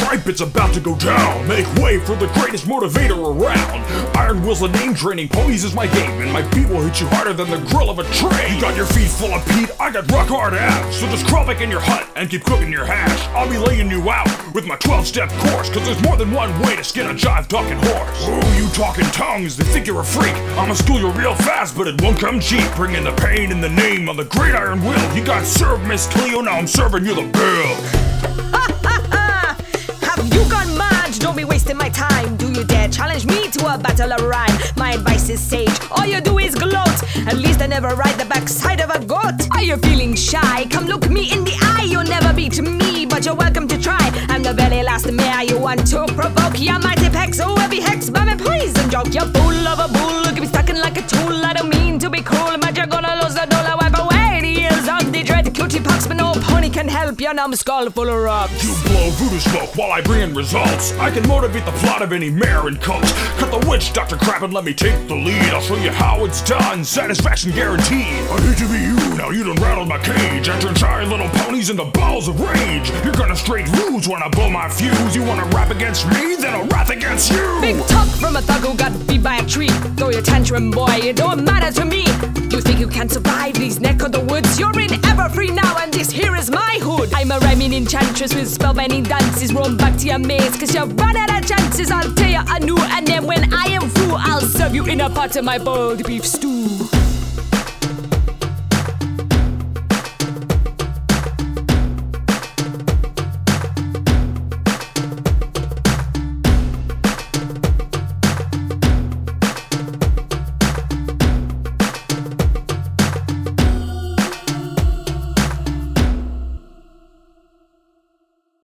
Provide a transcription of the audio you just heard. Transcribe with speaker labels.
Speaker 1: stripe, it's about to go down. Make way for the greatest motivator around. Iron Will's the name, training ponies is my game, and my beat will hit you harder than the grill of a train. You got your feet full of peat, I got rock hard abs, so just crawl back in your hut and keep cooking your hash. I'll be laying you out with my 12-step course, cause there's more than one way to skin a jive talking horse. Oh, you talking tongues, they think you're a freak. I'ma school you real fast, but it won't come cheap. Bringing the pain in the name of the great Iron Will. You got served, Miss Cleo, now I'm serving you the bill.
Speaker 2: Have you gone mad? Don't be wasting my time. Do you dare challenge me to a battle of rhyme? My advice is sage, all you do is gloat. At least I never ride the backside of a goat. Are you feeling shy? Come look me in the eye. You'll never beat me, but you're welcome to try. I'm the very last mare you want to provoke. Your mighty pecs, so heavy hex by my poison joke. You're full of a bull, keep me stuck in like a tool. I don't mean to be cruel, but you're gonna lose the dollar. Wipe away the years of the dread cutie pox, but no pony can help your numbskull full of rocks.
Speaker 1: You blow voodoo smoke while I bring in results. I can motivate the plot of any mare and cult. Cut the witch, Dr. Crap, and let me take the lead. I'll show you how it's done, satisfaction guaranteed. I hate to be you, now you done rattled my cage. I turn shy little ponies into balls of rage. You're gonna straight lose when I blow my fuse. You wanna rap against me, then I'll wrath against you.
Speaker 2: Big talk from a thug who got beat by a tree. Throw your tantrum, boy, it don't matter to me. You think you can survive these neck of the woods? You're in Everfree now, and this here is my hood. I'm a rhyming enchantress with spellbinding dances. Roam back to your maze, cause you're run out of chances. I'll tell you anew, and then when I am through, I'll serve you in a pot of my boiled beef stew.